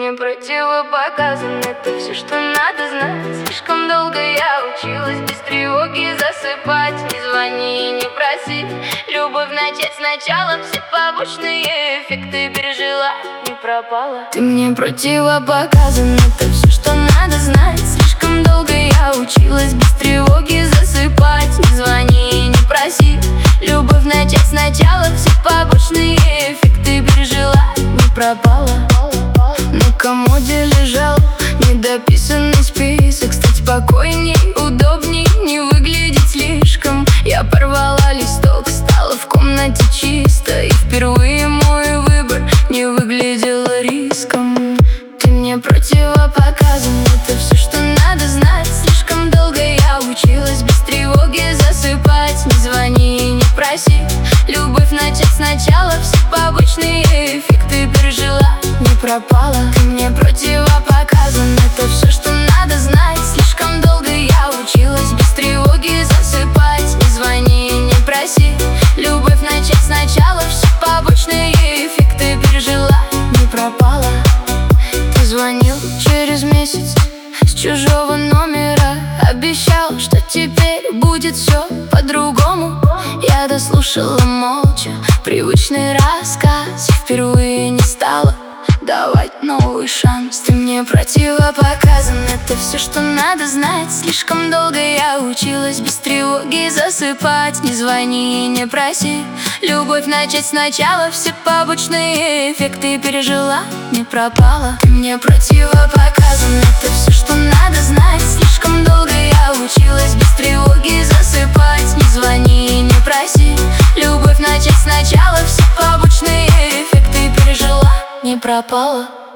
мне противопоказан, это все, что надо знать. Слишком долго я училась без тревоги засыпать. Не звони и не проси, любовь начать сначала. Все побочные эффекты пережила, не пропала. Ты мне противопоказан, это все, что надо знать. Слишком долго я училась без тревоги засыпать. Не звони и не проси, любовь начать сначала. Все побочные эффекты пережила, не пропала. На комоде лежал недописанный список. Стать спокойней, удобней, не выглядеть слишком. Я порвала листок, стало в комнате чисто. И впервые мой выбор не выглядел риском. Ты мне противопоказан, это все, что надо знать. Слишком долго я училась без тревоги засыпать. Не звони и не проси, любовь начать сначала. Все побочные эффекты пережила, не пропала. Ты мне противопоказан, это все, что надо знать. Слишком долго я училась без тревоги засыпать. Не звони и не проси, любовь начать сначала. Все побочные эффекты пережила, не пропала. Ты звонил через месяц с чужого номера. Обещал, что теперь будет все по-другому. Я дослушала молча привычный рассказ. И впервые не стала давать новый шанс. Ты мне противопоказан, это все, что надо знать. Слишком долго я училась без тревоги засыпать. Не звони и не проси, любовь начать сначала. Все побочные эффекты пережила, не пропала. Ты мне противопоказан, это все, что надо знать. Слишком долго я училась без тревоги засыпать. Не звони и не проси, любовь начать сначала. Все побочные эффекты пережила, не пропала.